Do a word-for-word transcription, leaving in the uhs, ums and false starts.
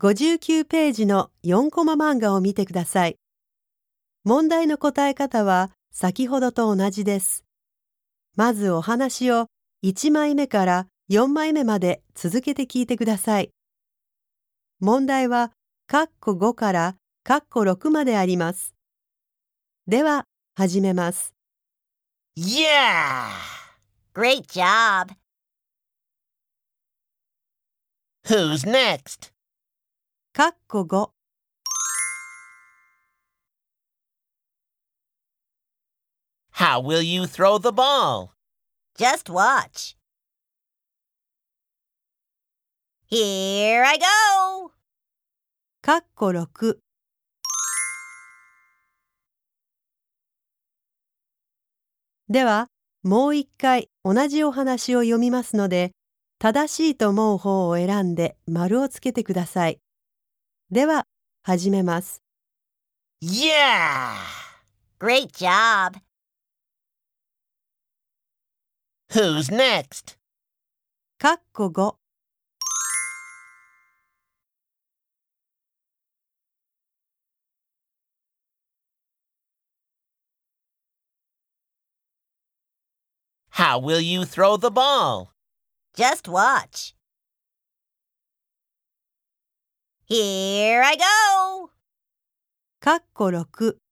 ごじゅうきゅうページのよんコマ漫画を見てください。問題の答え方は先ほどと同じです。まずお話をいちまいめからよんまいめまで続けて聞いてください。問題は括弧ごから括弧ろくまであります。では、始めます。 Yeah! Great job! Who's next? 括弧ご。 How will you throw the ball? Just watch. Here I go! 括弧ろく。では、もう一回同じお話を読みますので、正しいと思う方を選んで丸をつけてください。では、始めます。 Yeah! Great job! Who's next? 括弧ご。 How will you throw the ball? Just watch. Here I go! 括弧ろく。